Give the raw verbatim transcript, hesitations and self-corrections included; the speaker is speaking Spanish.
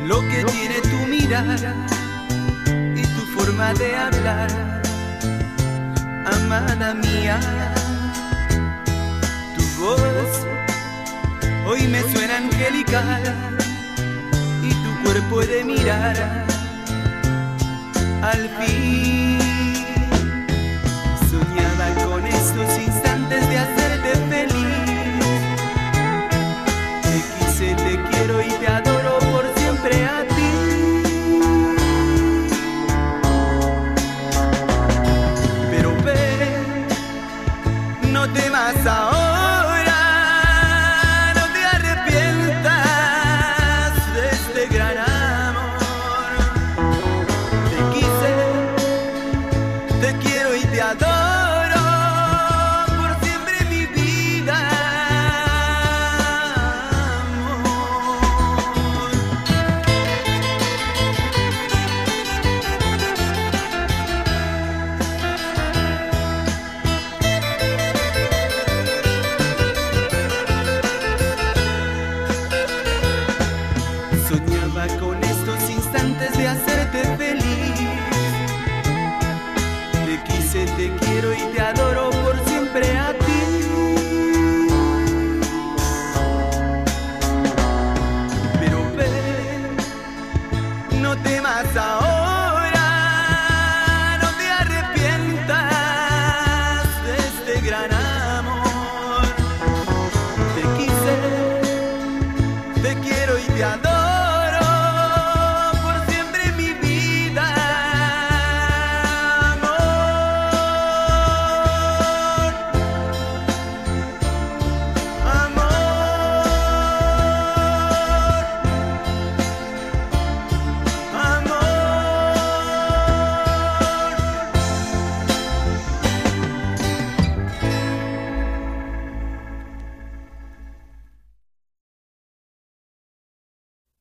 lo que tiene tu mirada y tu forma de hablar, amada mía. Tu voz hoy me suena angelical y tu cuerpo de mirar al fin. Soñaba con estos instantes de hacerte feliz. Te quise, te quiero y te adoro por siempre a ti. Pero ven, no temas ahora, no te arrepientas de este gran amor. Te quise, te quiero y te adoro por siempre, mi vida, amor. Soñaba con estos instantes de hacerte feliz. Te quise, te quiero y te adoro por siempre a ti. Pero ven, no temas ahora, no te arrepientas de este gran amor. Te quise, te quiero y te adoro